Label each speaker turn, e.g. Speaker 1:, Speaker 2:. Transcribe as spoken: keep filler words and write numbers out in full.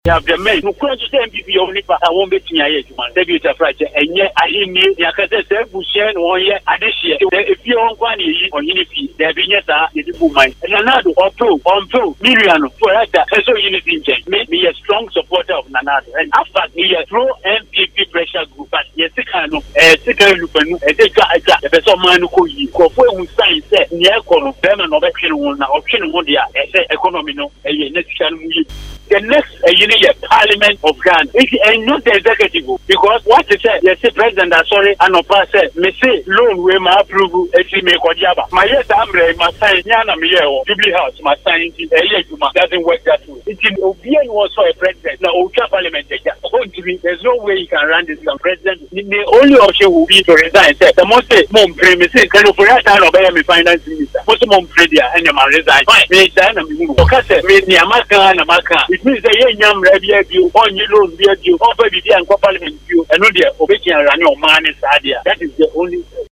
Speaker 1: have the men who couldn't say M P P only, but I won't be near you, man. Debut of Friday, and yet I didn't need the Akata Bushen one year, and this year, if you don't want to or unity, there be yes, the woman, and another or two, on two, million for that, and so unity change. Make me a strong supporter of Nanado, and after me, a throw M P P pressure group, but yes, I can, a second loop, and take a better man who go for who signs, near Colonel Beman of Action one, option one, the economy, no, a next channel. The next uh, you need a parliament of Ghana. It's uh, not the executive because what they say, they say president are sorry and no pass me say loan we ma approve it me kwadiaba. My yes amre my sign yana me here Jubilee House my sign it doesn't work that way. It's in Obian was a president now Ocha parliament there's no way you can run this president. The only option will be to resign. Say the most mom pray me say can for that time obey me finance minister. Most mom pray there and you resign. Fine. Me sign na me go. Okay me ni amaka na maka. Means the young ready you on your loan, you, or baby, and parliament, you, and no dear, obey and run your man is idea. That is the only.